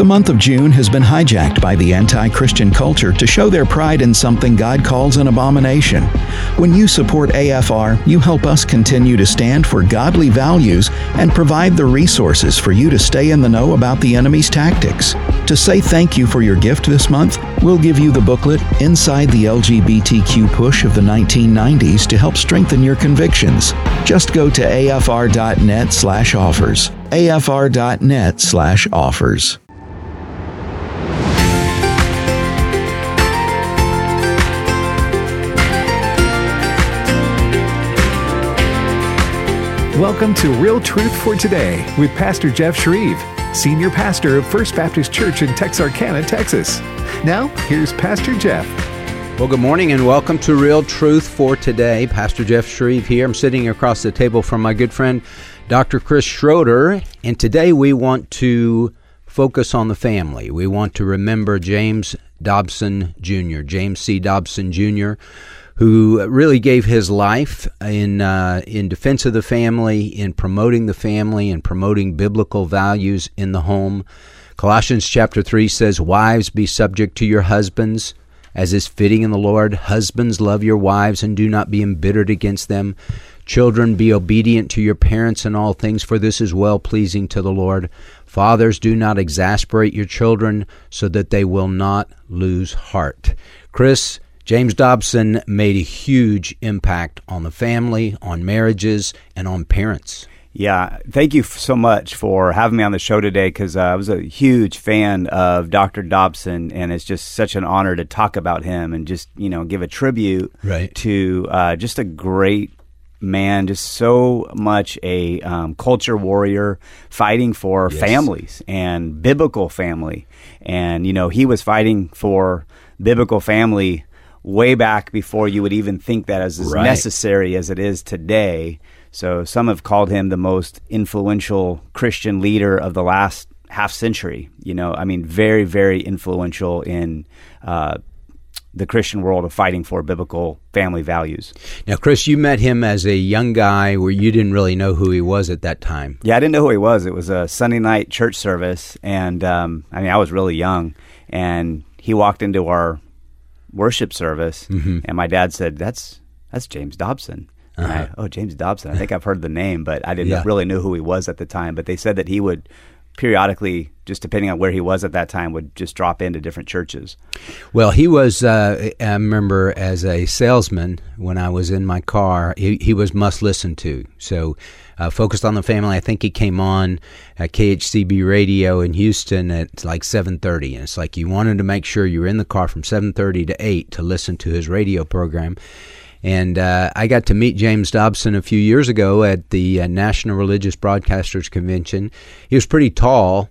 month of June has been hijacked by the anti-Christian culture to show their pride in something God calls an abomination. When you support AFR, you help us continue to stand for godly values and provide the resources for you to stay in the know about the enemy's tactics. To say thank you for your gift this month, we'll give you the booklet Inside the LGBTQ Push of the 1990s to help strengthen your convictions. Just go to afr.net/offers. afr.net/offers. Welcome to Real Truth for Today with Pastor Jeff Shreve, Senior Pastor of First Baptist Church in Texarkana, Texas. Now, here's Pastor Jeff. Well, good morning and welcome to Real Truth for Today. Pastor Jeff Shreve here. I'm sitting across the table from my good friend, Dr. Chris Schroeder, and today we want to focus on the family. We want to remember James Dobson Jr., James C. Dobson Jr., who really gave his life in defense of the family, in promoting the family, and promoting biblical values in the home. Colossians chapter 3 says, "Wives, be subject to your husbands, as is fitting in the Lord. Husbands, love your wives, and do not be embittered against them. Children, be obedient to your parents in all things, for this is well-pleasing to the Lord. Fathers, do not exasperate your children, so that they will not lose heart." Chris, James Dobson made a huge impact on the family, on marriages, and on parents. Yeah, thank you so much for having me on the show today, because I was a huge fan of Dr. Dobson, and it's just such an honor to talk about him and just, give a tribute to just a great man, just so much a culture warrior fighting for families and biblical family. And, he was fighting for biblical family way back before you would even think that as necessary as it is today. So some have called him the most influential Christian leader of the last half century. Very, very influential in the Christian world of fighting for biblical family values. Now, Chris, you met him as a young guy where you didn't really know who he was at that time. Yeah, I didn't know who he was. It was a Sunday night church service, and I was really young, and he walked into our worship service, and my dad said, that's James Dobson. And James Dobson. I think I've heard the name, but I didn't really know who he was at the time. But they said that he would periodically, just depending on where he was at that time, would just drop into different churches. Well, he was, I remember as a salesman, when I was in my car, he was must listen to. So focused on the family. I think he came on at KHCB radio in Houston at like 7:30. And it's like you wanted to make sure you were in the car from 7:30 to 8 to listen to his radio program. And I got to meet James Dobson a few years ago at the National Religious Broadcasters Convention. He was pretty tall,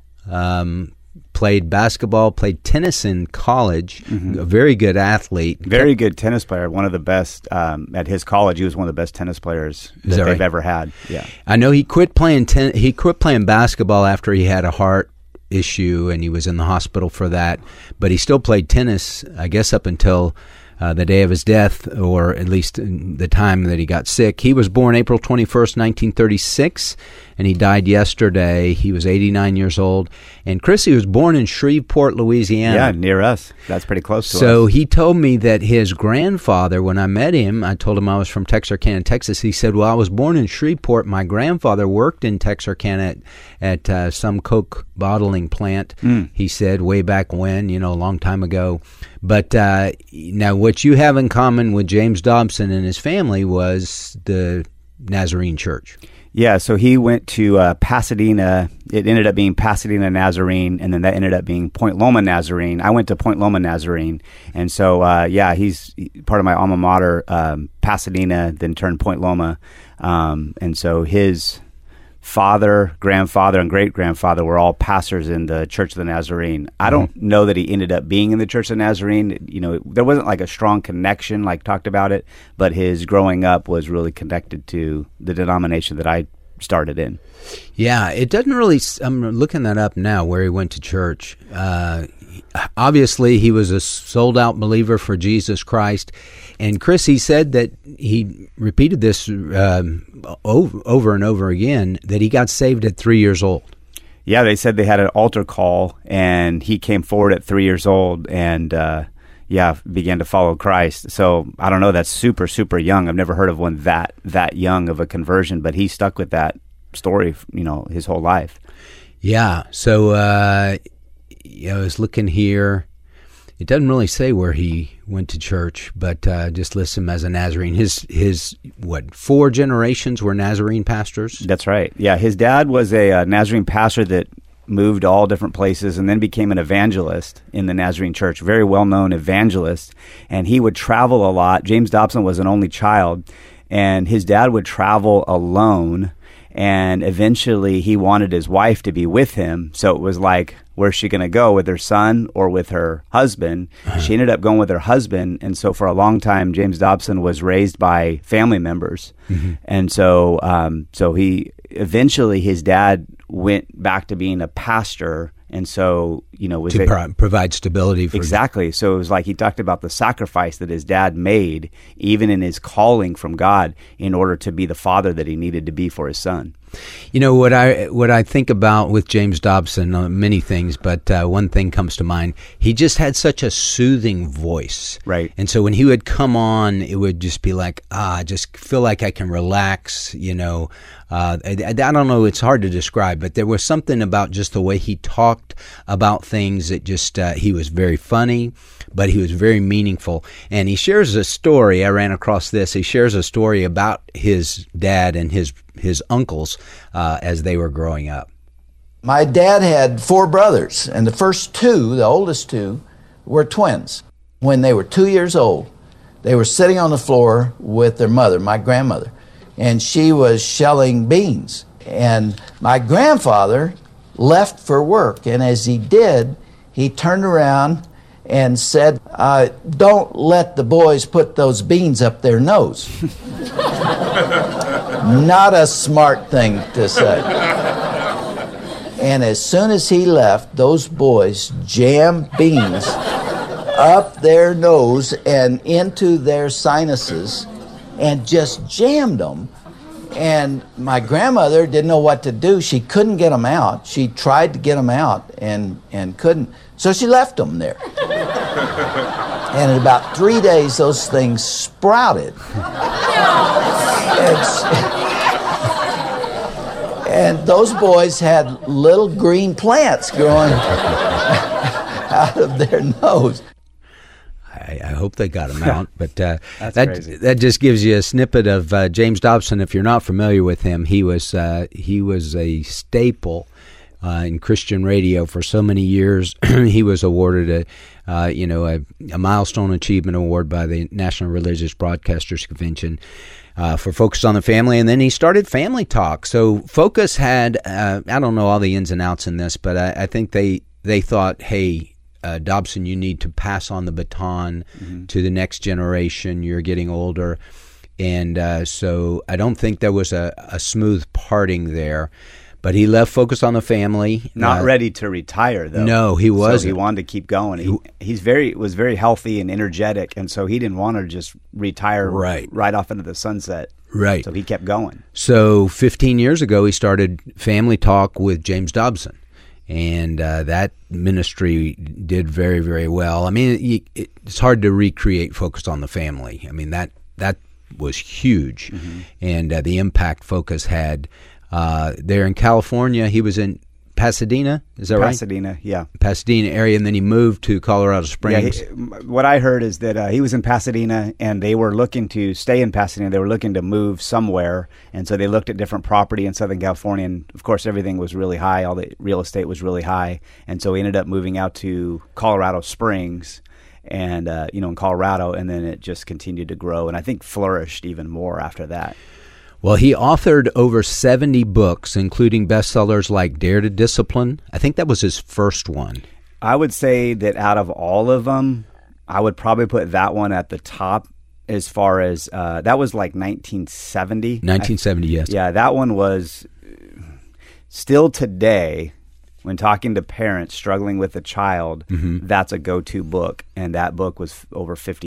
played basketball, played tennis in college, a very good athlete. Very good tennis player, one of the best. At his college, he was one of the best tennis players that they've ever had. Yeah, I know he quit playing basketball after he had a heart issue, and he was in the hospital for that. But he still played tennis, I guess, up until the day of his death, or at least the time that he got sick. He was born April 21st, 1936, and he died yesterday. He was 89 years old. And Chris, he was born in Shreveport, Louisiana. Yeah, near us. That's pretty close to us. So he told me that his grandfather, when I met him, I told him I was from Texarkana, Texas. He said, well, I was born in Shreveport. My grandfather worked in Texarkana at some Coke bottling plant, he said, way back when, a long time ago. But now what you have in common with James Dobson and his family was the Nazarene Church. Yeah, so he went to Pasadena. It ended up being Pasadena Nazarene, and then that ended up being Point Loma Nazarene. I went to Point Loma Nazarene, and so, he's part of my alma mater, Pasadena, then turned Point Loma. And so his father, grandfather, and great-grandfather were all pastors in the Church of the Nazarene. I don't know that he ended up being in the Church of the Nazarene. There wasn't like a strong connection, like talked about it, but his growing up was really connected to the denomination that I started in. Yeah, it doesn't really, I'm looking that up now, where he went to church. Obviously, he was a sold-out believer for Jesus Christ. And Chris, he said that he repeated this over and over again, that he got saved at 3 years old. Yeah, they said they had an altar call, and he came forward at 3 years old and, began to follow Christ. So I don't know, that's super, super young. I've never heard of one that young of a conversion, but he stuck with that story, his whole life. Yeah. So, I was looking here. It doesn't really say where he went to church, but just lists him as a Nazarene. His 4 generations were Nazarene pastors? That's right. Yeah, his dad was a Nazarene pastor that moved all different places and then became an evangelist in the Nazarene church, very well-known evangelist, and he would travel a lot. James Dobson was an only child, and his dad would travel alone, and eventually he wanted his wife to be with him, so it was like, where's she going to go, with her son or with her husband? She ended up going with her husband, and so for a long time, James Dobson was raised by family members, and so he eventually his dad went back to being a pastor, and so was to provide stability for exactly. So it was like he talked about the sacrifice that his dad made, even in his calling from God, in order to be the father that he needed to be for his son. What I think about with James Dobson, many things, but one thing comes to mind. He just had such a soothing voice, right? And so when he would come on, it would just be like, I just feel like I can relax. I don't know. It's hard to describe, but there was something about just the way he talked about things that just he was very funny, but he was very meaningful. And he shares a story. I ran across this. He shares a story about his dad and his uncles as they were growing up. My dad had 4 brothers, and the first 2, the oldest 2, were twins. When they were 2 years old, they were sitting on the floor with their mother, my grandmother, and she was shelling beans. And my grandfather left for work, and as he did, he turned around and said, don't let the boys put those beans up their nose. Not a smart thing to say. And as soon as he left, those boys jammed beans up their nose and into their sinuses and just jammed them. And my grandmother didn't know what to do. She couldn't get them out. She tried to get them out and couldn't. So she left them there. And in about 3 days, those things sprouted. And those boys had little green plants growing out of their nose. I hope they got him out, but that just gives you a snippet of James Dobson. If you're not familiar with him, he was a staple in Christian radio for so many years. He was awarded a milestone achievement award by the National Religious Broadcasters Convention for Focus on the Family, and then he started Family Talk. So Focus had I don't know all the ins and outs in this, but I think they thought, hey, Dobson, you need to pass on the baton to the next generation. You're getting older. And so I don't think there was a smooth parting there. But he left Focus on the Family. Not ready to retire, though. No, he wasn't. So he wanted to keep going. He was very healthy and energetic, and so he didn't want to just retire right off into the sunset. Right. So he kept going. So 15 years ago, he started Family Talk with James Dobson. And that ministry did very, very well. I mean, it's hard to recreate Focus on the Family. I mean, that was huge. And the impact Focus had there in California. He was in Pasadena, is that right? Pasadena, yeah. Pasadena area, and then he moved to Colorado Springs. Yeah, what I heard is that he was in Pasadena, and they were looking to stay in Pasadena. They were looking to move somewhere, and so they looked at different property in Southern California, and of course everything was really high. All the real estate was really high, and so he ended up moving out to Colorado Springs, and in Colorado, and then it just continued to grow, and I think flourished even more after that. Well, he authored over 70 books, including bestsellers like Dare to Discipline. I think that was his first one. I would say that out of all of them, I would probably put that one at the top as far as, that was like 1970. 1970, yes. Yeah, that one was still today, when talking to parents struggling with a child, that's a go-to book. And that book was over 55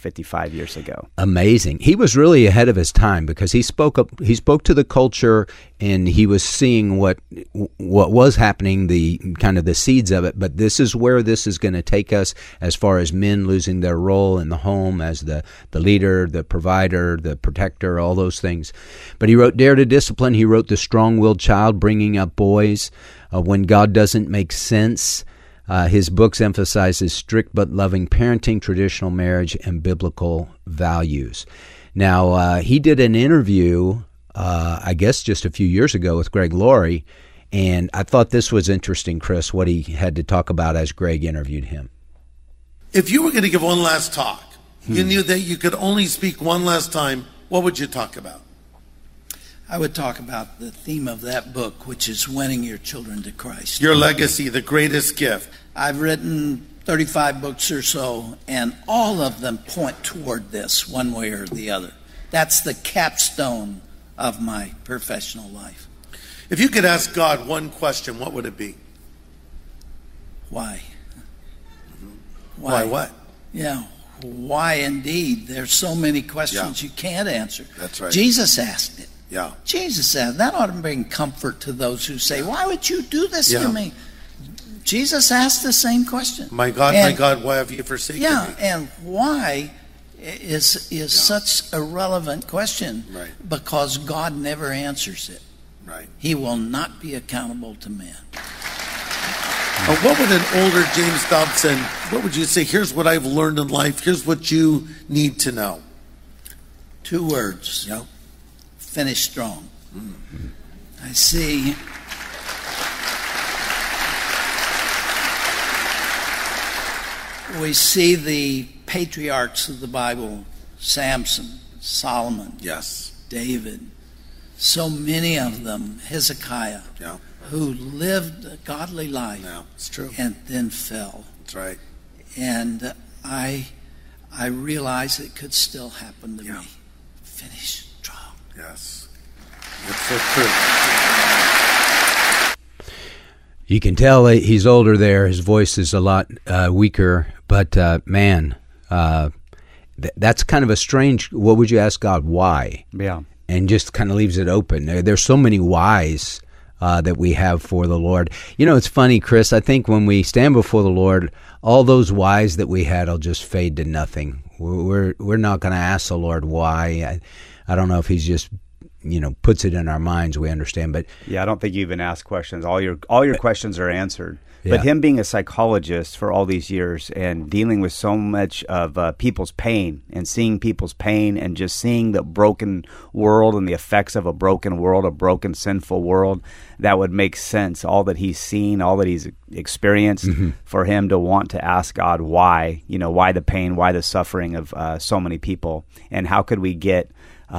years ago. Amazing. He was really ahead of his time because he spoke to the culture and he was seeing what was happening, the kind of the seeds of it. But this is where this is going to take us, as far as men losing their role in the home as the leader, the provider, the protector, all those things. But he wrote Dare to Discipline. He wrote The Strong-Willed Child, Bringing Up Boys, When God Doesn't Make Sense. His books emphasizes strict but loving parenting, traditional marriage, and biblical values. Now, he did an interview, I guess just a few years ago, with Greg Laurie, and I thought this was interesting, Chris, what he had to talk about as Greg interviewed him. If you were going to give one last talk, you knew that you could only speak one last time, what would you talk about? I would talk about the theme of that book, which is winning your children to Christ. Your legacy, the greatest gift. I've written 35 books or so, and all of them point toward this one way or the other. That's the capstone of my professional life. If you could ask God one question, what would it be? Why? Why what? Yeah, why indeed? There's so many questions you can't answer. That's right. Jesus asked it. Yeah. Jesus said, that ought to bring comfort to those who say, why would you do this to me? Jesus asked the same question. My God, why have you forsaken me? Yeah, and why is such a relevant question. Right. Because God never answers it. Right. He will not be accountable to man. What would an older James Dobson, what would you say? Here's what I've learned in life. Here's what you need to know. 2 words. Yep. Finish strong. Mm-hmm. I see. We see the patriarchs of the Bible, Samson, Solomon, yes, David, so many of them, Hezekiah, who lived a godly life, it's true, and then fell. That's right. And I realize it could still happen to me. Finish strong. Yes, that's so true. You can tell he's older there. His voice is a lot weaker. But, that's kind of a strange, what would you ask God? Why? Yeah. And just kind of leaves it open. There's so many whys that we have for the Lord. You know, it's funny, Chris. I think when we stand before the Lord, all those whys that we had will just fade to nothing. We're not going to ask the Lord why. I don't know if he's just, puts it in our minds. We understand, but yeah, I don't think you even ask questions. All your questions are answered. But him being a psychologist for all these years and dealing with so much of people's pain and seeing people's pain and just seeing the broken world and the effects of a broken world, a broken, sinful world, that would make sense. All that he's seen, all that he's experienced, for him to want to ask God why, why the pain, why the suffering of so many people, and how could we get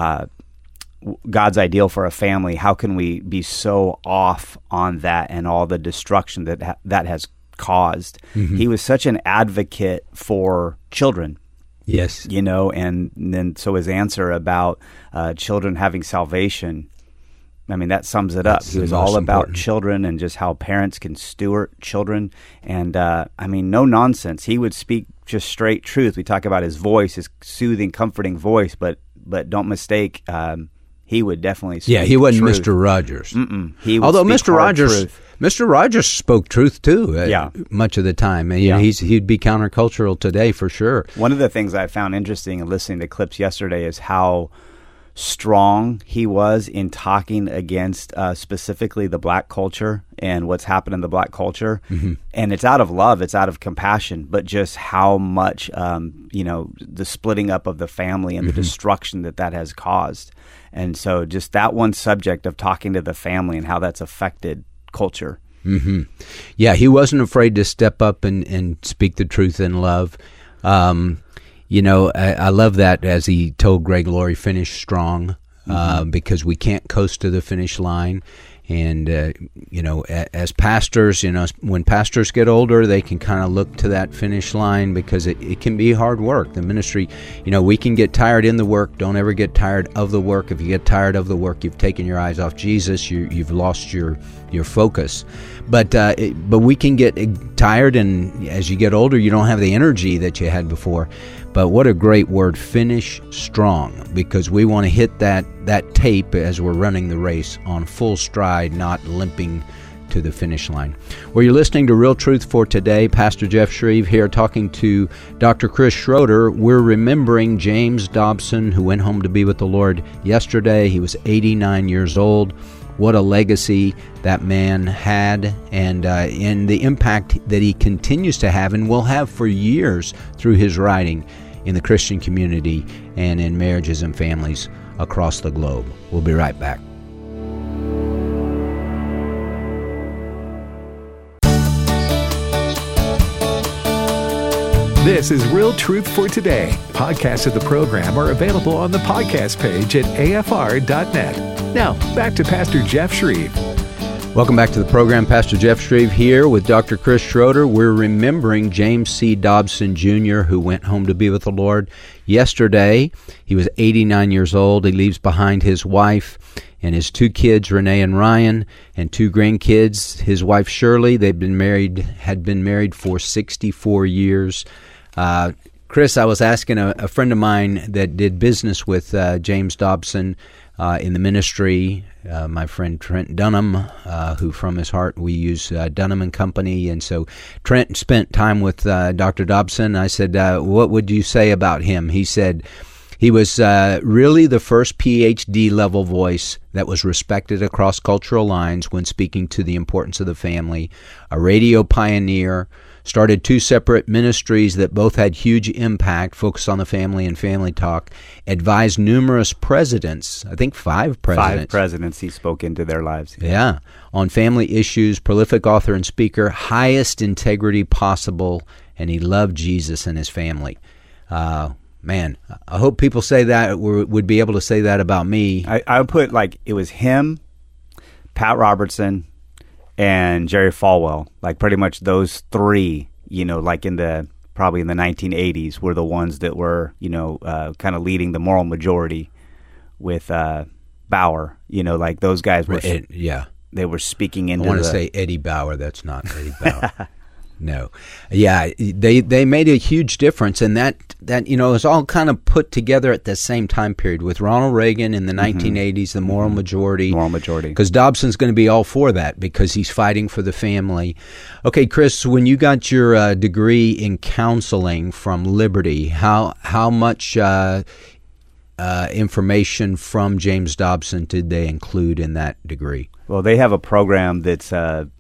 God's ideal for a family? How can we be so off on that and all the destruction that has caused? He was such an advocate for children. Yes. And then so his answer about children having salvation, I mean, that sums it up. He was all about children and just how parents can steward children. And no nonsense. He would speak just straight truth. We talk about his voice, his soothing, comforting voice, but don't mistake, he would definitely speak he wasn't truth. Mr. Rogers. He would Although speak Mr. Rogers spoke truth too. Much of the time. And, he'd be countercultural today for sure. One of the things I found interesting in listening to clips yesterday is how strong he was in talking against specifically the black culture and what's happened in the black culture. And it's out of love, it's out of compassion, but just how much the splitting up of the family and the destruction that has caused. And so just that one subject of talking to the family and how that's affected culture. Yeah, he wasn't afraid to step up and speak the truth in love. I love that, as he told Greg Laurie, finish strong, because we can't coast to the finish line. And, as pastors, when pastors get older, they can kind of look to that finish line because it can be hard work. The ministry, we can get tired in the work. Don't ever get tired of the work. If you get tired of the work, you've taken your eyes off Jesus. You've lost your your focus. But we can get tired, and as you get older, you don't have the energy that you had before. But what a great word, finish strong, because we want to hit that tape as we're running the race on full stride, not limping to the finish line. Well, you're listening to Real Truth for Today. Pastor Jeff Shreve here talking to Dr. Chris Schroeder. We're remembering James Dobson, who went home to be with the Lord yesterday. He was 89 years old. What a legacy that man had, and the impact that he continues to have and will have for years through his writing in the Christian community and in marriages and families across the globe. We'll be right back. This is Real Truth for Today. Podcasts of the program are available on the podcast page at afr.net. Now, back to Pastor Jeff Shreve. Welcome back to the program. Pastor Jeff Shreve here with Dr. Chris Schroeder. We're remembering James C. Dobson Jr., who went home to be with the Lord yesterday. He was 89 years old. He leaves behind his wife and his 2 kids, Renee and Ryan, and 2 grandkids. His wife, Shirley, had been married for 64 years. Chris, I was asking a friend of mine that did business with James Dobson in the ministry, my friend Trent Dunham, who from his heart we use Dunham & Company. And so Trent spent time with Dr. Dobson. I said, what would you say about him? He said he was really the first PhD level voice that was respected across cultural lines when speaking to the importance of the family, a radio pioneer, started 2 separate ministries that both had huge impact, focused on the family and family talk, advised numerous presidents, I think 5 presidents. 5 presidents he spoke into their lives. Yeah, on family issues, prolific author and speaker, highest integrity possible, and he loved Jesus and his family. Man, I hope people say that, would be able to say that about me. I would put, it was him, Pat Robertson, and Jerry Falwell, pretty much those 3, probably in the 1980s, were the ones that were, kind of leading the moral majority with Bauer. Those guys were, they were speaking into. I want to say Eddie Bauer. That's not Eddie Bauer. No. Yeah, they made a huge difference, and that is all kind of put together at the same time period with Ronald Reagan in the 1980s, the moral majority. Moral majority. Because Dobson's going to be all for that because he's fighting for the family. Okay, Chris, when you got your degree in counseling from Liberty, how much information from James Dobson did they include in that degree? Well, they have a program that's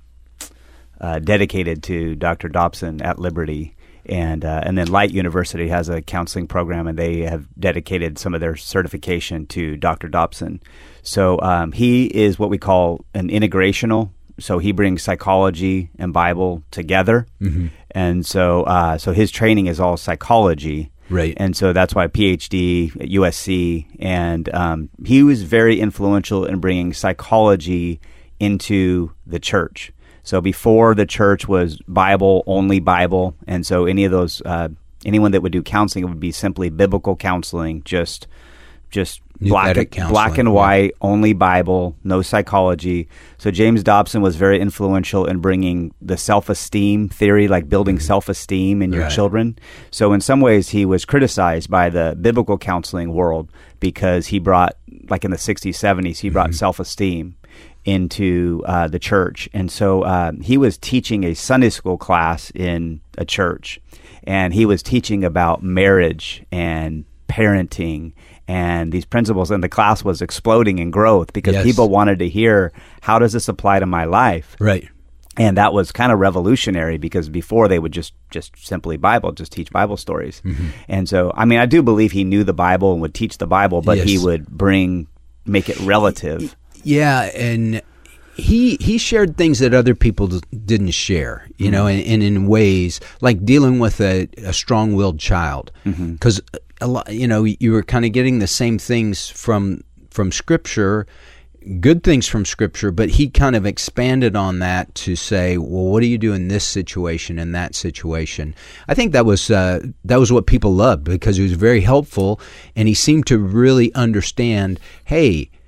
dedicated to Dr. Dobson at Liberty, and then Light University has a counseling program, and they have dedicated some of their certification to Dr. Dobson. So he is what we call an integrational. So he brings psychology and Bible together, and so his training is all psychology. Right. And so that's why PhD at USC, and he was very influential in bringing psychology into the church. So before, the church was Bible, only Bible, and so any of those, anyone that would do counseling, it would be simply biblical counseling, just black and white, only Bible, no psychology. So James Dobson was very influential in bringing the self-esteem theory, building self-esteem in your children. So in some ways, he was criticized by the biblical counseling world because he brought, in the 60s, 70s, he brought self-esteem into the church. And so he was teaching a Sunday school class in a church, and he was teaching about marriage and parenting and these principles, and the class was exploding in growth because people wanted to hear, how does this apply to my life? Right. And that was kind of revolutionary because before they would just simply just teach Bible stories. And so, I do believe he knew the Bible and would teach the Bible, but he would make it relative. Yeah, and he shared things that other people didn't share, and in ways like dealing with a strong-willed child, because a lot, you were kind of getting the same things from Scripture, good things from Scripture, but he kind of expanded on that to say, well, what do you do in this situation and that situation? I think that was what people loved because he was very helpful, and he seemed to really understand, hey,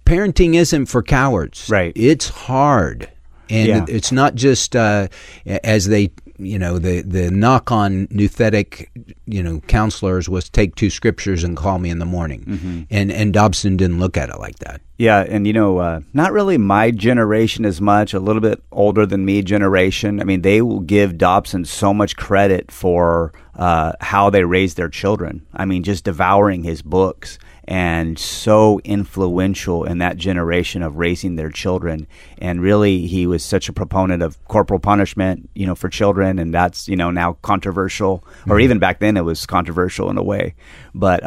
parenting isn't for cowards. Right. It's hard. And it's not just as they, the knock on Nuthetic, counselors was take 2 scriptures and call me in the morning. Mm-hmm. And Dobson didn't look at it like that. Yeah, and not really my generation as much, a little bit older than me generation. I mean, they will give Dobson so much credit for how they raised their children. I mean, just devouring his books, and so influential in that generation of raising their children. And really, he was such a proponent of corporal punishment, for children, and that's, now controversial, mm-hmm. or even back then it was controversial in a way. But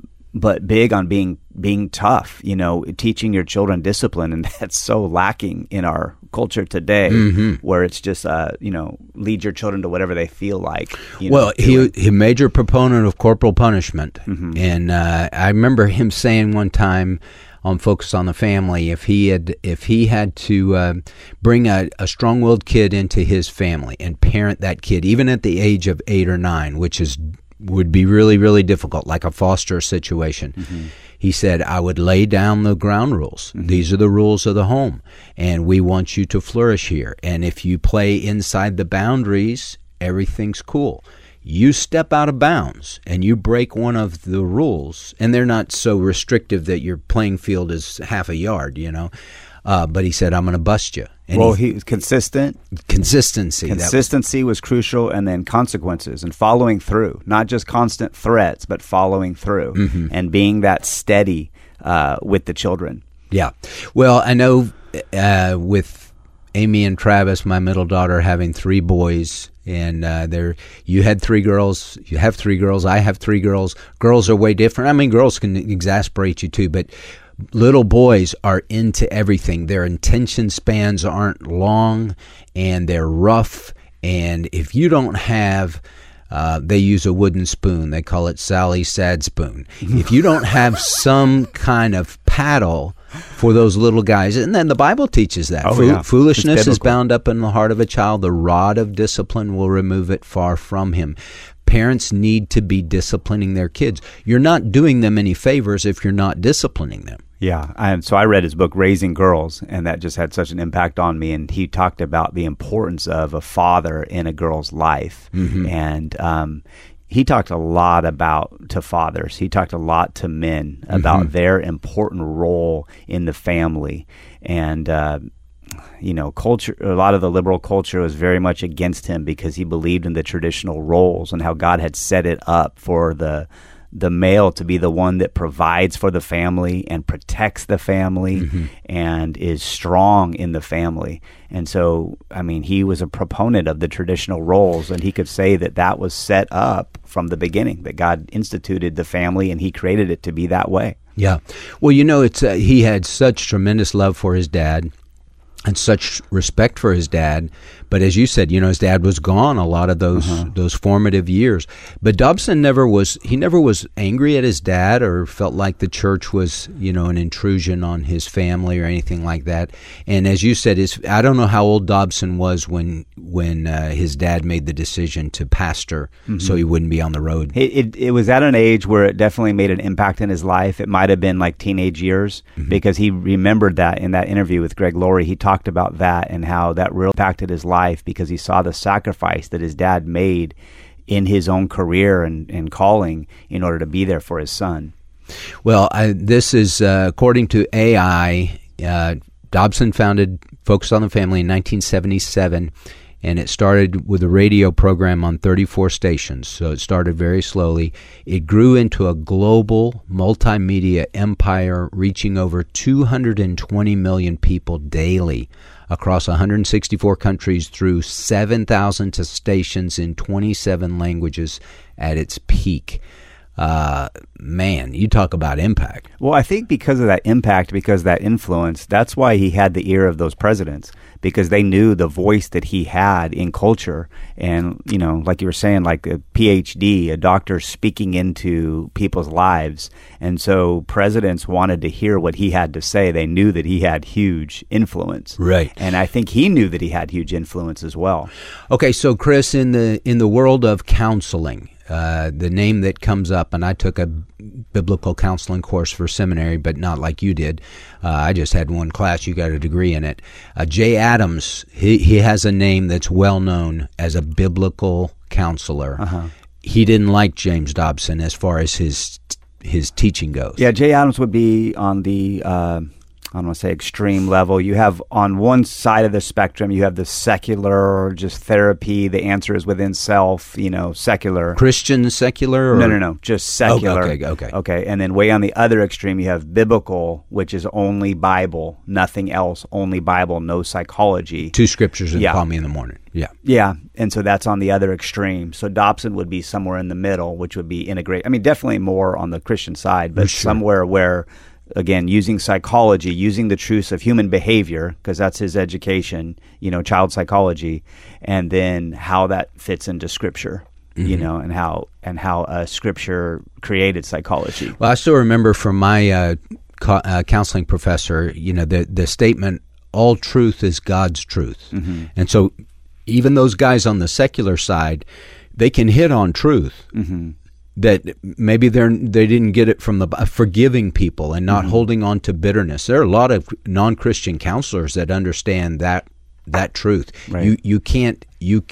big on being tough, teaching your children discipline, and that's so lacking in our culture today, mm-hmm. where it's just lead your children to whatever they feel like. He a major proponent of corporal punishment, mm-hmm. and I remember him saying one time on Focus on the Family, if he had to bring a strong-willed kid into his family and parent that kid, even at the age of 8 or 9, which would be really, really difficult, like a foster situation. Mm-hmm. He said, I would lay down the ground rules. Mm-hmm. These are the rules of the home, and we want you to flourish here. And if you play inside the boundaries, everything's cool. You step out of bounds and you break one of the rules, and they're not so restrictive that your playing field is half a yard, but he said, I'm going to bust you. And he was consistent. Consistency was crucial, and then consequences and following through. Not just constant threats, but following through, mm-hmm. and being that steady with the children. Yeah. Well, I know with Amy and Travis, my middle daughter, having 3 boys, and you had 3 girls, you have 3 girls, I have 3 girls. Girls are way different. I mean, girls can exasperate you too, but little boys are into everything. Their attention spans aren't long, and they're rough. And if you don't have, they use a wooden spoon. They call it Sally's sad spoon. If you don't have some kind of paddle for those little guys, and then the Bible teaches that. Foolishness is bound up in the heart of a child. The rod of discipline will remove it far from him. Parents need to be disciplining their kids. You're not doing them any favors if you're not disciplining them. Yeah, so I read his book, Raising Girls, and that just had such an impact on me. And he talked about the importance of a father in a girl's life. Mm-hmm. And he talked a lot to fathers. He talked a lot to men about mm-hmm. their important role in the family. And culture, a lot of the liberal culture was very much against him because he believed in the traditional roles and how God had set it up for the male to be the one that provides for the family and protects the family, mm-hmm. and is strong in the family. And so, I mean, he was a proponent of the traditional roles, and he could say that was set up from the beginning, that God instituted the family and he created it to be that way. Yeah. Well, it's he had such tremendous love for his dad and such respect for his dad. But as you said, his dad was gone a lot of those formative years. But Dobson never was angry at his dad or felt like the church was, an intrusion on his family or anything like that. And as you said, I don't know how old Dobson was when his dad made the decision to pastor, mm-hmm. so he wouldn't be on the road. It was at an age where it definitely made an impact in his life. It might have been like teenage years, mm-hmm. because he remembered that in that interview with Greg Laurie. He talked about that and how that really impacted his life because he saw the sacrifice that his dad made in his own career and calling in order to be there for his son. Well, this is according to AI. Dobson founded Focus on the Family in 1977, and it started with a radio program on 34 stations. So it started very slowly. It grew into a global multimedia empire reaching over 220 million people daily across 164 countries through 7,000 stations in 27 languages at its peak. Man, you talk about impact. Well, I think because of that impact, because of that influence, that's why he had the ear of those presidents, because they knew the voice that he had in culture. And, like you were saying, like a PhD, a doctor speaking into people's lives. And so presidents wanted to hear what he had to say. They knew that he had huge influence. Right. And I think he knew that he had huge influence as well. Okay, so Chris, in the world of counseling, the name that comes up, and I took a biblical counseling course for seminary, but not like you did. I just had one class. You got a degree in it. Jay Adams, he has a name that's well known as a biblical counselor. He didn't like James Dobson as far as his teaching goes. Yeah, Jay Adams would be on the I don't want to say extreme level. You have on one side of the spectrum, you have the secular, just therapy. The answer is within self, secular. Christian secular? Or? No, just secular. Okay. And then way on the other extreme, you have biblical, which is only Bible, nothing else, only Bible, no psychology. 2 scriptures and call me in the morning. Yeah. Yeah, and so that's on the other extreme. So Dobson would be somewhere in the middle, which would be integrate. I mean, definitely more on the Christian side, but somewhere where, again, using psychology, using the truths of human behavior, because that's his education, child psychology, and then how that fits into Scripture, and how Scripture created psychology. Well, I still remember from my counseling professor, the statement, all truth is God's truth. And so even those guys on the secular side, they can hit on truth. That maybe they didn't get it from the forgiving people and not holding on to bitterness. There are a lot of non-Christian counselors that understand that truth. Right. You can't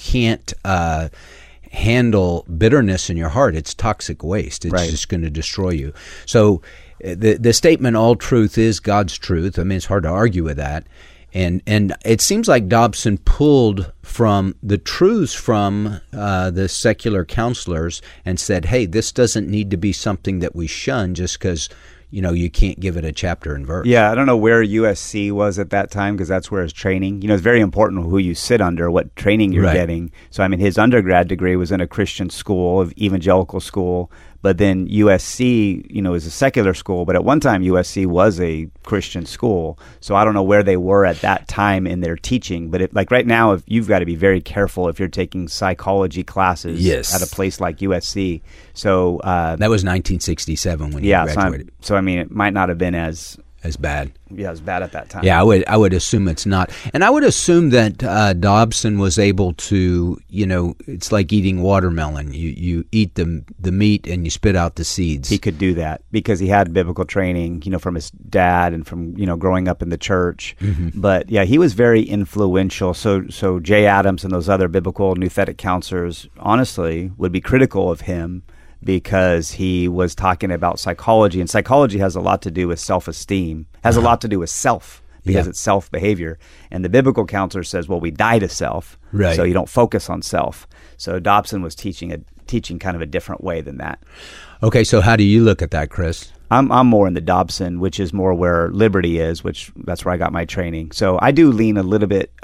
handle bitterness in your heart. It's toxic waste. It's just going to destroy you. So the statement, all truth is God's truth, I mean, it's hard to argue with that. And it seems like Dobson pulled from the truths from the secular counselors and said, hey, this doesn't need to be something that we shun just because, you can't give it a chapter and verse. Yeah, I don't know where USC was at that time because that's where his training, it's very important who you sit under, what training you're getting. So, I mean, his undergrad degree was in a Christian school, of evangelical school. But then USC, is a secular school. But at one time, USC was a Christian school. So I don't know where they were at that time in their teaching. But right now, you've got to be very careful if you're taking psychology classes at a place like USC. So that was 1967 when he graduated. So I mean, it might not have been as bad. Yeah, as bad at that time. Yeah, I would assume it's not. And I would assume that Dobson was able to, it's like eating watermelon. You eat the meat and you spit out the seeds. He could do that because he had biblical training, from his dad and from, growing up in the church. But yeah, he was very influential. So Jay Adams and those other biblical nouthetic counselors, honestly, would be critical of him because he was talking about psychology, and psychology has a lot to do with self-esteem, has a lot to do with self, because it's self-behavior. And the biblical counselor says, well, we die to self, so you don't focus on self. So Dobson was teaching kind of a different way than that. Okay, so how do you look at that, Chris? I'm more in the Dobson, which is more where liberty is, which that's where I got my training. So I do lean a little bit,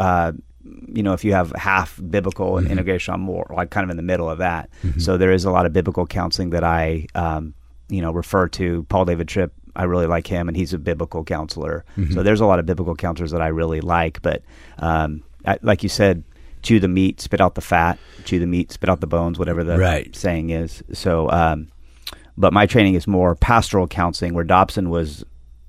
if you have half biblical and integration, I'm more like kind of in the middle of that. So there is a lot of biblical counseling that I, refer to. Paul David Tripp, I really like him, and he's a biblical counselor. So there's a lot of biblical counselors that I really like. But like you said, chew the meat, spit out the fat, chew the meat, spit out the bones, whatever the saying is. So, but my training is more pastoral counseling, where Dobson was,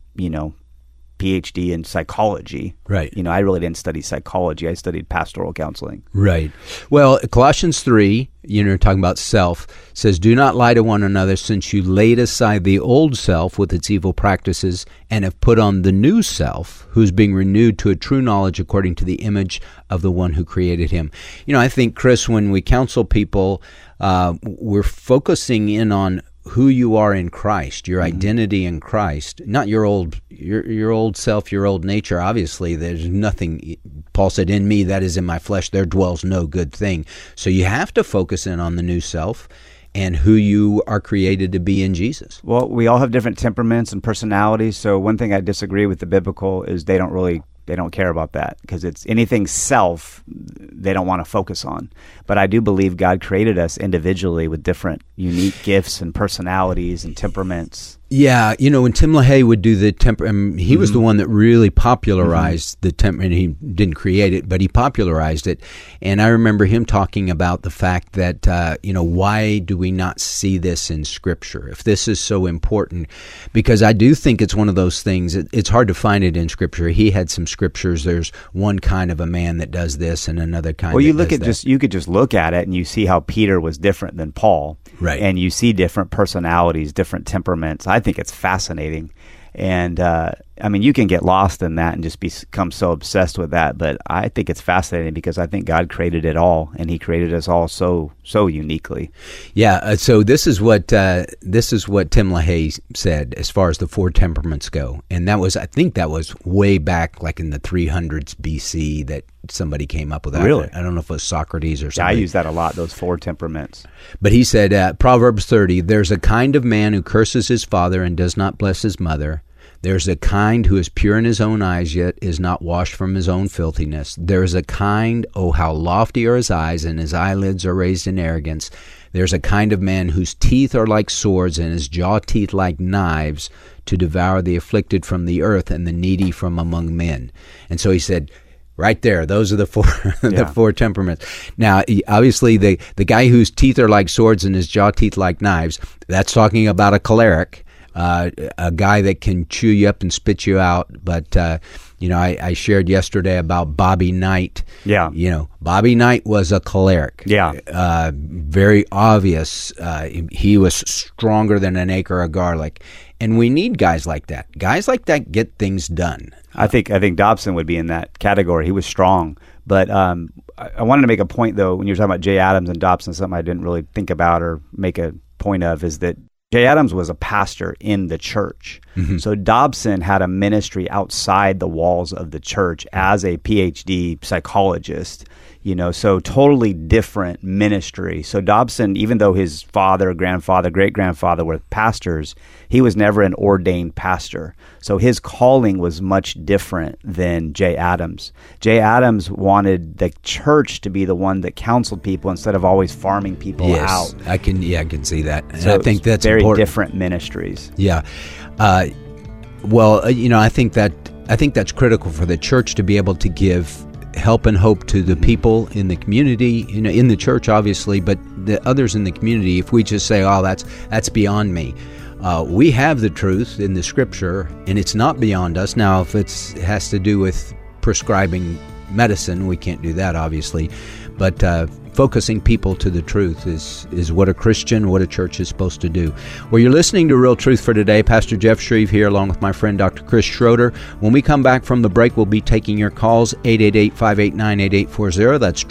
PhD in psychology. Right. I really didn't study psychology. I studied pastoral counseling. Right. Well, Colossians 3, talking about self, says, do not lie to one another, since you laid aside the old self with its evil practices and have put on the new self, who's being renewed to a true knowledge according to the image of the one who created him. I think, Chris, when we counsel people, we're focusing in on who you are in Christ, your identity in Christ, not your old self, your old nature. Obviously, there's nothing, Paul said, in me, that is in my flesh, there dwells no good thing. So you have to focus in on the new self and who you are created to be in Jesus. Well, we all have different temperaments and personalities. So one thing I disagree with the biblical is they don't care about that, because it's anything self they don't want to focus on. But I do believe God created us individually with different unique gifts and personalities and temperaments. Yeah, when Tim LaHaye would do the he was the one that really popularized the and he didn't create it, but he popularized it. And I remember him talking about the fact that, why do we not see this in Scripture? If this is so important, because I do think it's one of those things, it's hard to find it in Scripture. He had some scriptures, there's one kind of a man that does this and another kind you could just look at it and you see how Peter was different than Paul. Right. And you see different personalities, different temperaments. I think it's fascinating. And, you can get lost in that and just become so obsessed with that. But I think it's fascinating because I think God created it all, and He created us all so uniquely. Yeah. So this is what Tim LaHaye said as far as the 4 temperaments go, and I think that was way back, like in the 300s BC, that somebody came up with that. Really? I don't know if it was Socrates or something. Yeah, I use that a lot. Those 4 temperaments. But he said, Proverbs 30, there's a kind of man who curses his father and does not bless his mother. There's a kind who is pure in his own eyes, yet is not washed from his own filthiness. There is a kind, oh, how lofty are his eyes, and his eyelids are raised in arrogance. There's a kind of man whose teeth are like swords, and his jaw teeth like knives, to devour the afflicted from the earth and the needy from among men. And so he said, right there, those are the 4 the 4 temperaments. Now, obviously, the guy whose teeth are like swords and his jaw teeth like knives, that's talking about a choleric. A guy that can chew you up and spit you out. But, I shared yesterday about Bobby Knight. Yeah. Bobby Knight was a choleric. Yeah. Very obvious. He was stronger than an acre of garlic. And we need guys like that. Guys like that get things done. I think Dobson would be in that category. He was strong. But I wanted to make a point, though, when you were talking about Jay Adams and Dobson, something I didn't really think about or make a point of is that Jay Adams was a pastor in the church. Mm-hmm. So Dobson had a ministry outside the walls of the church as a PhD psychologist, so totally different ministry. So Dobson, even though his father, grandfather, great-grandfather were pastors, he was never an ordained pastor. So his calling was much different than Jay Adams. Jay Adams wanted the church to be the one that counseled people instead of always farming people out. I can see that. And so I think that's very important. Different ministries. Yeah. I think that's critical for the church to be able to give help and hope to the people in the community, in the church, obviously, but the others in the community. If we just say, "Oh, that's beyond me," we have the truth in the Scripture, and it's not beyond us. Now, if it has to do with prescribing medicine, we can't do that, obviously, but focusing people to the truth is what a Christian, what a church is supposed to do. Well, you're listening to Real Truth for Today. Pastor Jeff Shreve here, along with my friend Dr. Chris Schroeder. When we come back from the break, we'll be taking your calls, 888-589-8840. That's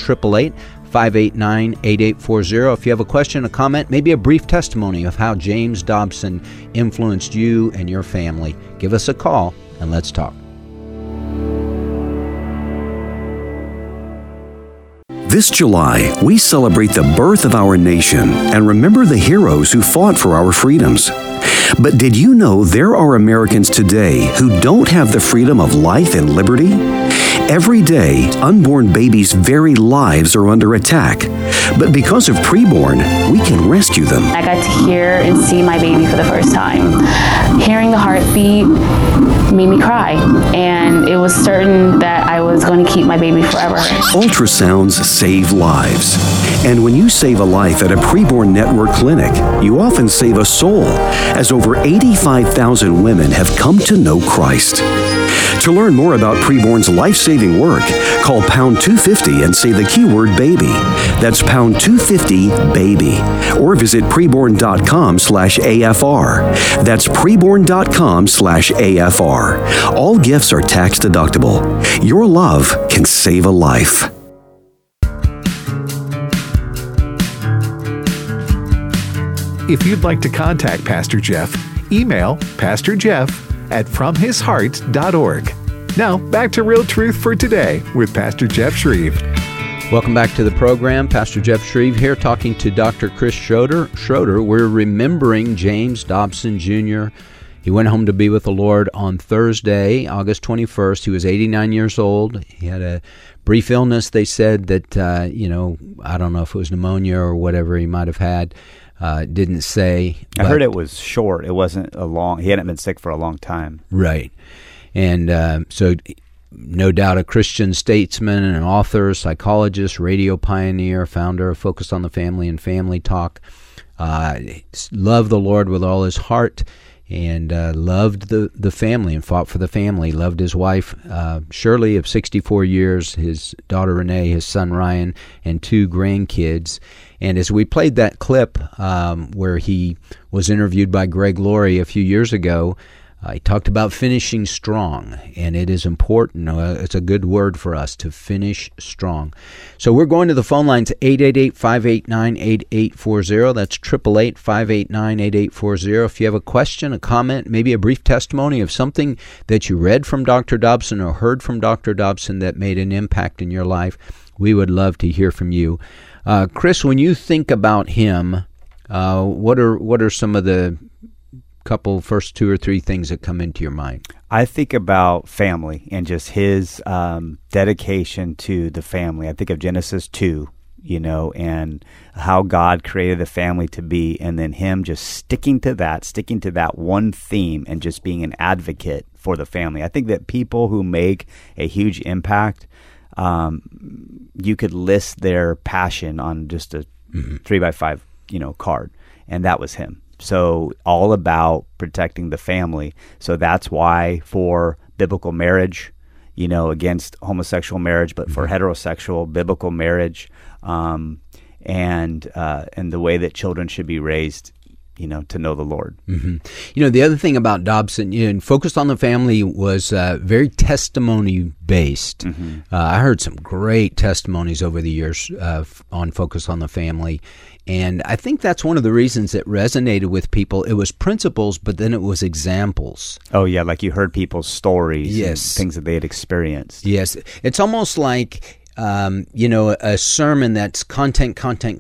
888-589-8840. If you have a question, a comment, maybe a brief testimony of how James Dobson influenced you and your family, give us a call and let's talk. This July, we celebrate the birth of our nation and remember the heroes who fought for our freedoms. But did you know there are Americans today who don't have the freedom of life and liberty? Every day, unborn babies' very lives are under attack. But because of Preborn, we can rescue them. I got to hear and see my baby for the first time. Hearing the heartbeat made me cry, and it was certain that I was going to keep my baby forever. Ultrasounds save lives. And when you save a life at a Preborn Network clinic, you often save a soul, as over 85,000 women have come to know Christ. To learn more about Preborn's life-saving work, call pound 250 and say the keyword baby. That's pound 250 baby. Or visit preborn.com/AFR. That's preborn.com/AFR. All gifts are tax deductible. Your love can save a life. If you'd like to contact Pastor Jeff, email pastorjeff@fromhisheart.org. Now, back to Real Truth for Today with Pastor Jeff Shreve. Welcome back to the program. Pastor Jeff Shreve here, talking to Dr. Chris Schroeder. We're remembering James Dobson Jr., He went home to be with the Lord on Thursday, August 21st. He was 89 years old. He had a brief illness. They said that, I don't know if it was pneumonia or whatever he might have had. Didn't say. I heard it was short. It wasn't he hadn't been sick for a long time. Right. And so no doubt a Christian statesman and an author, psychologist, radio pioneer, founder of Focus on the Family and Family Talk. Loved the Lord with all his heart, and loved the family and fought for the family. Loved his wife, Shirley, of 64 years, his daughter Renee, his son Ryan, and 2 grandkids. And as we played that clip where he was interviewed by Greg Laurie a few years ago, he talked about finishing strong, and it is important. It's a good word for us to finish strong. So we're going to the phone lines, 888-589-8840. That's 888-589-8840. If you have a question, a comment, maybe a brief testimony of something that you read from Dr. Dobson or heard from Dr. Dobson that made an impact in your life, we would love to hear from you. Chris, when you think about him, what are some of the first 2 or 3 things that come into your mind? I think about family and just his dedication to the family. I think of Genesis 2, and how God created the family to be, and then him just sticking to that one theme and just being an advocate for the family. I think that people who make a huge impact, you could list their passion on just a 3x5, card, and that was him. So all about protecting the family. So that's why for biblical marriage, against homosexual marriage, but for heterosexual biblical marriage, and the way that children should be raised, to know the Lord. Mm-hmm. The other thing about Dobson, Focused on the Family was very testimony-based. I heard some great testimonies over the years on Focus on the Family, and I think that's one of the reasons it resonated with people. It was principles, but then it was examples. Oh, yeah, like you heard people's stories, yes, and things that they had experienced. Yes, it's almost like a sermon that's content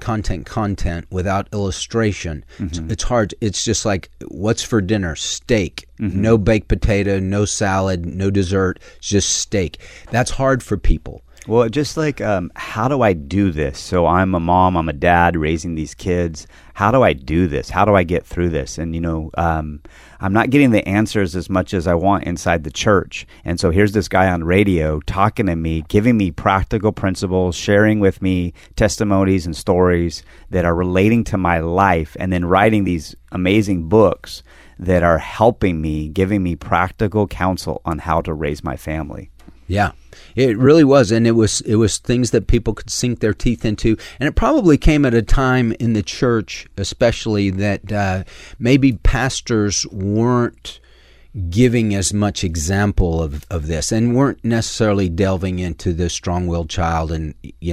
without illustration. It's hard. It's just like, what's for dinner? Steak. No baked potato, no salad, no dessert, just steak. That's hard for people. Well, just like, how do I do this? So I'm a mom, I'm a dad raising these kids. How do I do this? How do I get through this? And, I'm not getting the answers as much as I want inside the church. And so here's this guy on radio talking to me, giving me practical principles, sharing with me testimonies and stories that are relating to my life, and then writing these amazing books that are helping me, giving me practical counsel on how to raise my family. Yeah, it really was. And it was things that people could sink their teeth into. And it probably came at a time in the church, especially, that maybe pastors weren't giving as much example of this, and weren't necessarily delving into the strong-willed child. And,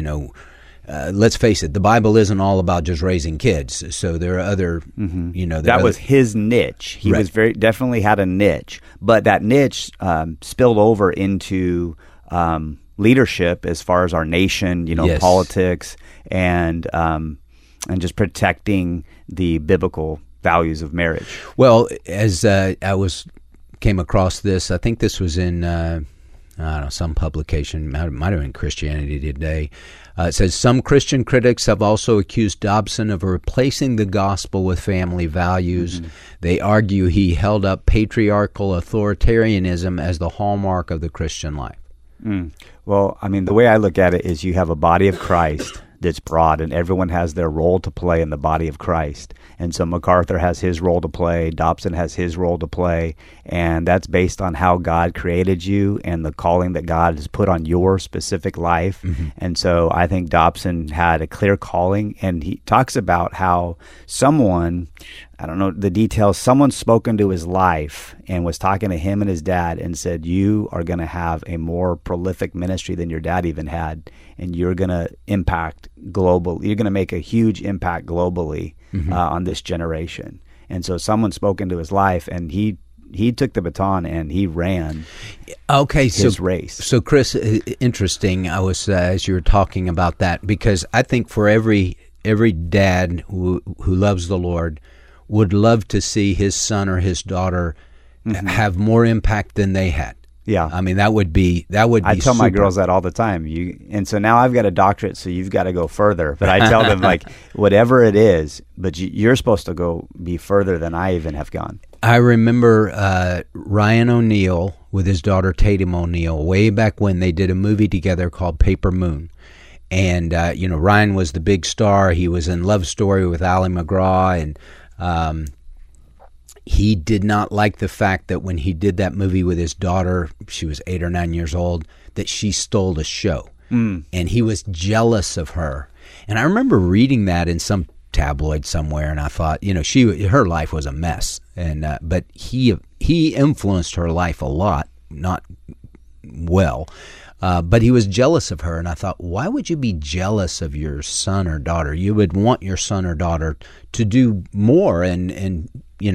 let's face it, the Bible isn't all about just raising kids. So there are other, that was his niche. He was definitely had a niche, but that niche spilled over into leadership as far as our nation, yes, politics, and just protecting the biblical values of marriage. Well, as came across this, I think this was in some publication, might have been Christianity Today. It says, some Christian critics have also accused Dobson of replacing the gospel with family values. They argue he held up patriarchal authoritarianism as the hallmark of the Christian life. Well, I mean, the way I look at it is you have a body of Christ that's broad, and everyone has their role to play in the body of Christ. And so MacArthur has his role to play, Dobson has his role to play, and that's based on how God created you and the calling that God has put on your specific life. And so I think Dobson had a clear calling, and he talks about how someone, I don't know the details, someone spoke into his life and was talking to him and his dad and said, you are going to have a more prolific ministry than your dad even had, and you're going to impact global. You're going to make a huge impact globally on this generation. And so someone spoke into his life, and he took the baton and he ran his race. So, Chris, interesting. I was, as you were talking about that, because I think for every dad who loves the Lord would love to see his son or his daughter have more impact than they had. Yeah. I mean, that would be I tell my super. girls that all the time. And so now I've got a doctorate, so you've got to go further. But I tell them, like, whatever it is, but you're supposed to go be further than I even have gone. I remember Ryan O'Neal with his daughter Tatum O'Neal way back when they did a movie together called Paper Moon. And, Ryan was the big star. He was in Love Story with Ally McGraw, and he did not like the fact that when he did that movie with his daughter, she was 8 or 9 years old, that she stole the show. And he was jealous of her. And I remember reading that in some tabloid somewhere, and I thought, her life was a mess. And but he influenced her life a lot, not well. But he was jealous of her, and I thought, why would you be jealous of your son or daughter? You would want your son or daughter to do more and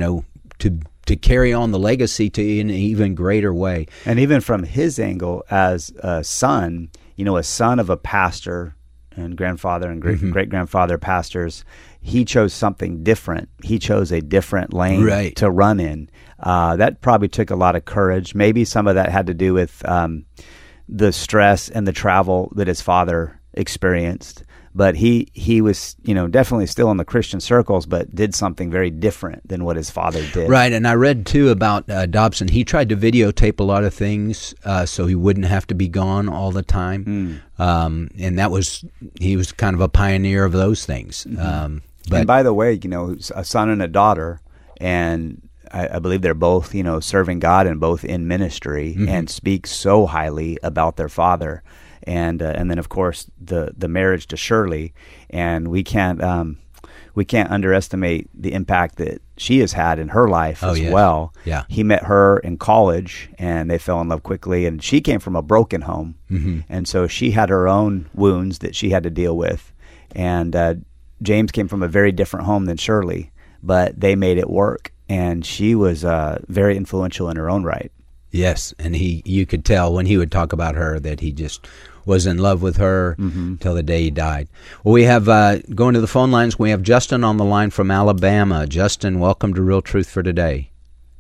to carry on the legacy in an even greater way. And even from his angle as a son, a son of a pastor and grandfather and great-grandfather pastors, he chose something different. He chose a different lane to run in. That probably took a lot of courage. Maybe some of that had to do with the stress and the travel that his father experienced. But he was, definitely still in the Christian circles, but did something very different than what his father did. Right, and I read, too, about Dobson. He tried to videotape a lot of things so he wouldn't have to be gone all the time. And he was kind of a pioneer of those things. And by the way, a son and a daughter, and I believe they're both, serving God and both in ministry and speak so highly about their father. And then, of course, the marriage to Shirley, and we can't underestimate the impact that she has had in her life as well. Yeah, he met her in college, and they fell in love quickly. And she came from a broken home, and so she had her own wounds that she had to deal with. And James came from a very different home than Shirley, but they made it work. And she was very influential in her own right. Yes, and you could tell when he would talk about her that he just was in love with her till the day he died. Well, we have, going to the phone lines, we have Justin on the line from Alabama. Justin, welcome to Real Truth for Today.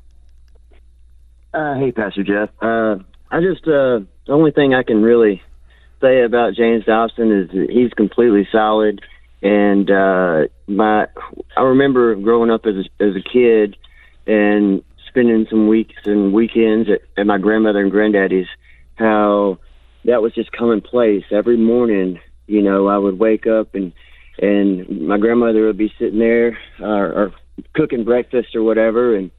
Hey, Pastor Jeff. The only thing I can really say about James Dobson is that he's completely solid. And I remember growing up as a kid and spending some weeks and weekends at my grandmother and granddaddy's, how that was just commonplace. Every morning, I would wake up and my grandmother would be sitting there or cooking breakfast or whatever, and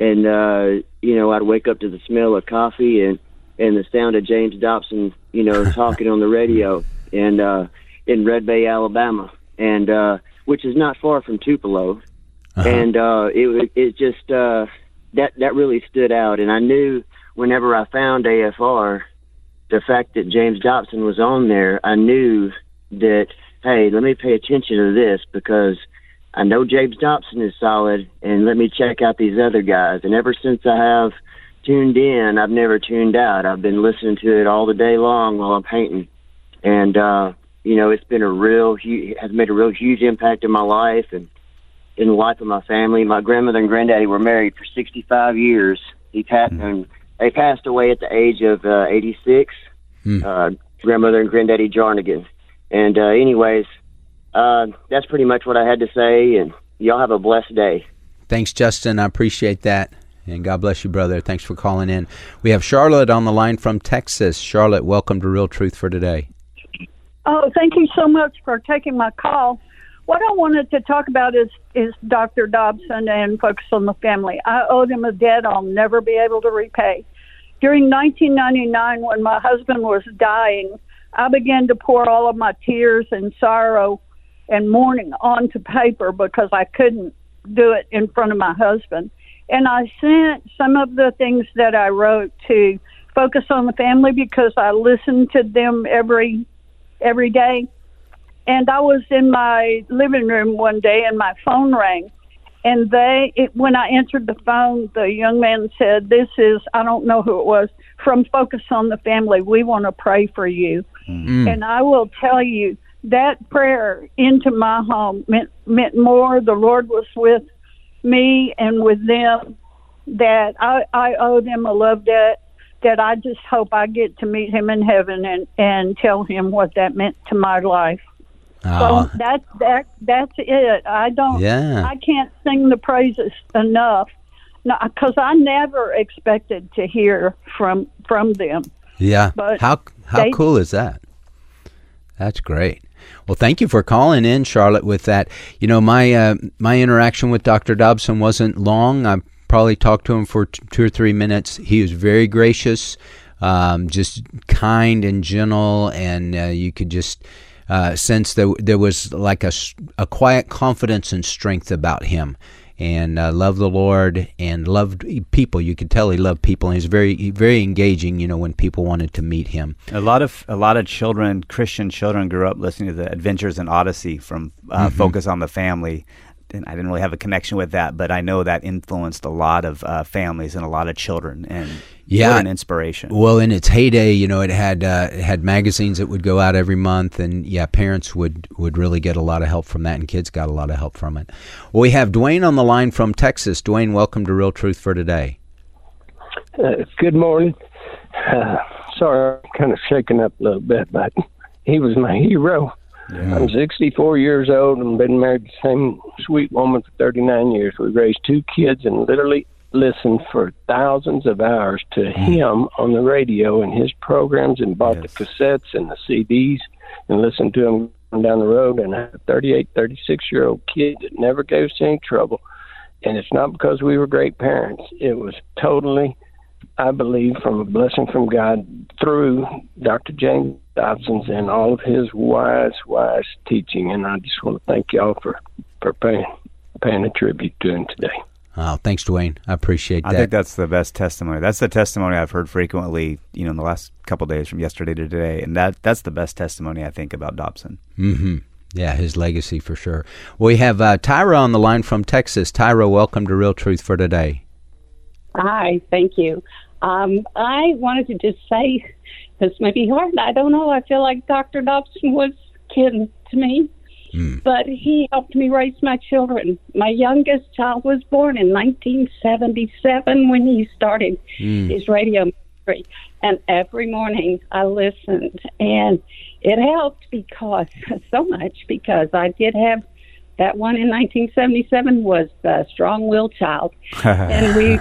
I'd wake up to the smell of coffee and the sound of James Dobson, talking on the radio and in Red Bay, Alabama, and which is not far from Tupelo. And it just that really stood out. And I knew whenever I found AFR, the fact that James Dobson was on there, I knew that, hey, let me pay attention to this because I know James Dobson is solid, and let me check out these other guys. And ever since I have tuned in, I've never tuned out. I've been listening to it all the day long while I'm painting. And, it's been has made a real huge impact in my life and in the life of my family. My grandmother and granddaddy were married for 65 years. And they passed away at the age of 86, grandmother and granddaddy Jarnigan. And anyways, that's pretty much what I had to say, and y'all have a blessed day. Thanks, Justin. I appreciate that, and God bless you, brother. Thanks for calling in. We have Charlotte on the line from Texas. Charlotte, welcome to Real Truth for Today. Oh, thank you so much for taking my call. What I wanted to talk about is Dr. Dobson and Focus on the Family. I owed him a debt I'll never be able to repay. During 1999, when my husband was dying, I began to pour all of my tears and sorrow and mourning onto paper because I couldn't do it in front of my husband. And I sent some of the things that I wrote to Focus on the Family because I listened to them every day. And I was in my living room one day and my phone rang. And when I answered the phone, the young man said, "This is," I don't know who it was, "from Focus on the Family. We want to pray for you." And I will tell you, that prayer into my home meant more. The Lord was with me and with them. that I owe them a love debt that I just hope I get to meet him in heaven and tell him what that meant to my life. So that's it. I can't sing the praises enough, because I never expected to hear from them. Yeah. But how cool is that? That's great. Well, thank you for calling in, Charlotte, with that. You know, my interaction with Dr. Dobson wasn't long. I probably talked to him for 2 or 3 minutes. He was very gracious, just kind and gentle, and you could just sense that there was like a quiet confidence and strength about him. And loved the Lord and loved people. You could tell he loved people, and he was very, very engaging. You know, when people wanted to meet him. A lot of children, Christian children, grew up listening to the Adventures in Odyssey from Focus on the Family. And I didn't really have a connection with that, but I know that influenced a lot of families and a lot of children, and what an inspiration. Well, in its heyday, you know, it had magazines that would go out every month, and parents would really get a lot of help from that, and kids got a lot of help from it. Well, we have Dwayne on the line from Texas. Dwayne, welcome to Real Truth for Today. Good morning. Sorry, I'm kind of shaken up a little bit, but he was my hero. Yeah. I'm 64 years old and been married to the same sweet woman for 39 years. We raised 2 kids and literally listened for thousands of hours to him on the radio and his programs, and bought the cassettes and the CDs and listened to him down the road. And I have a 38, 36-year-old kid that never gave us any trouble. And it's not because we were great parents. It was totally, I believe, from a blessing from God through Dr. James Dobson and all of his wise teaching. And I just want to thank y'all for paying a tribute to him today. Oh, thanks, Dwayne. I appreciate that. I think that's the best testimony. That's the testimony I've heard frequently, you know, in the last couple of days, from yesterday to today. And that's the best testimony, I think, about Dobson. Mm-hmm. Yeah, his legacy for sure. We have Tyra on the line from Texas. Tyra, welcome to Real Truth for Today. Hi, thank you. I wanted to just say, this may be hard, I don't know, I feel like Dr. Dobson was kin to me, but he helped me raise my children. My youngest child was born in 1977 when he started his radio ministry, and every morning I listened, and it helped so much because I did have that one in 1977 was the strong-willed child, and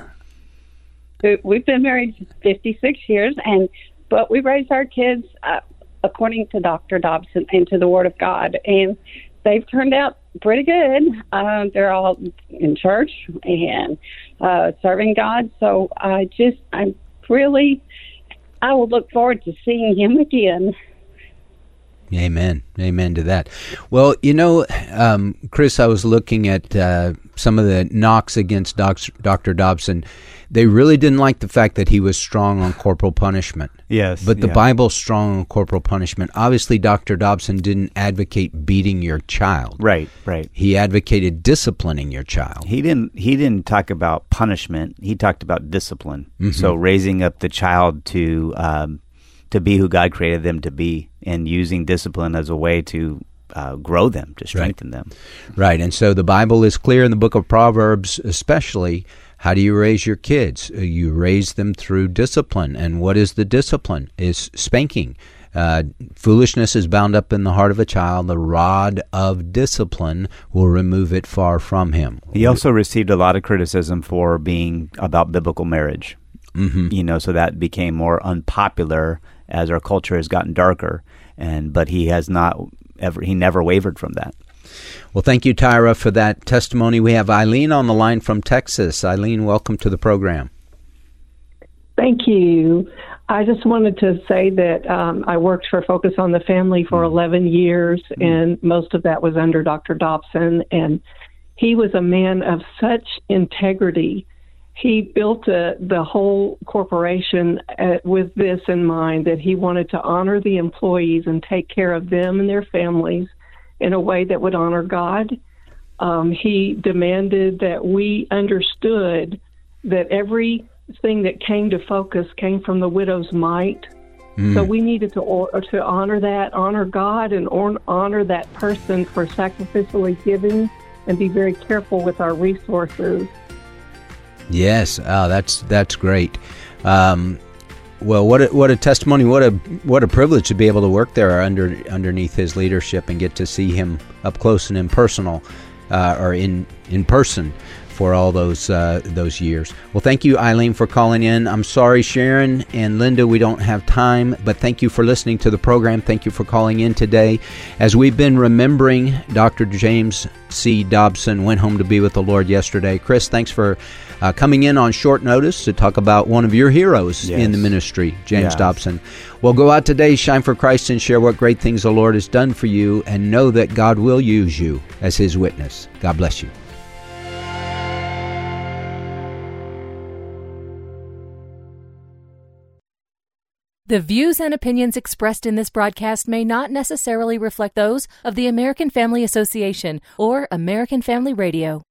we've been married 56 years, but we raised our kids according to Dr. Dobson and to the Word of God, and they've turned out pretty good. They're all in church and serving God, so I will look forward to seeing him again. Amen. Amen to that. Well, you know, Chris, I was looking at some of the knocks against Dr. Dobson. They really didn't like the fact that he was strong on corporal punishment. Yes. But the Bible's strong on corporal punishment. Obviously, Dr. Dobson didn't advocate beating your child. Right. He advocated disciplining your child. He didn't talk about punishment. He talked about discipline. Mm-hmm. So raising up the child to be who God created them to be, and using discipline as a way to grow them, to strengthen them. Right, and so the Bible is clear in the book of Proverbs especially. How do you raise your kids? You raise them through discipline. And what is the discipline? Is spanking. Foolishness is bound up in the heart of a child. The rod of discipline will remove it far from him. He also received a lot of criticism for being about biblical marriage. Mm-hmm. You know, so that became more unpopular as our culture has gotten darker. But he never wavered from that. Well, thank you, Tyra, for that testimony. We have Eileen on the line from Texas. Eileen, welcome to the program. Thank you. I just wanted to say that I worked for Focus on the Family for 11 years, and most of that was under Dr. Dobson, and he was a man of such integrity. He built the whole corporation with this in mind, that he wanted to honor the employees and take care of them and their families in a way that would honor God. He demanded that we understood that everything that came to Focus came from the widow's mite. So we needed to honor that, honor God, and honor that person for sacrificially giving, and be very careful with our resources. Yes, that's great. Well, what a testimony! What a privilege to be able to work there underneath his leadership and get to see him up close and in person for all those years. Well, thank you, Eileen, for calling in. I'm sorry, Sharon and Linda, we don't have time, but thank you for listening to the program. Thank you for calling in today. As we've been remembering, Dr. James C. Dobson went home to be with the Lord yesterday. Chris, thanks for coming in on short notice to talk about one of your heroes in the ministry, James Dobson. Well, go out today, shine for Christ, and share what great things the Lord has done for you, and know that God will use you as His witness. God bless you. The views and opinions expressed in this broadcast may not necessarily reflect those of the American Family Association or American Family Radio.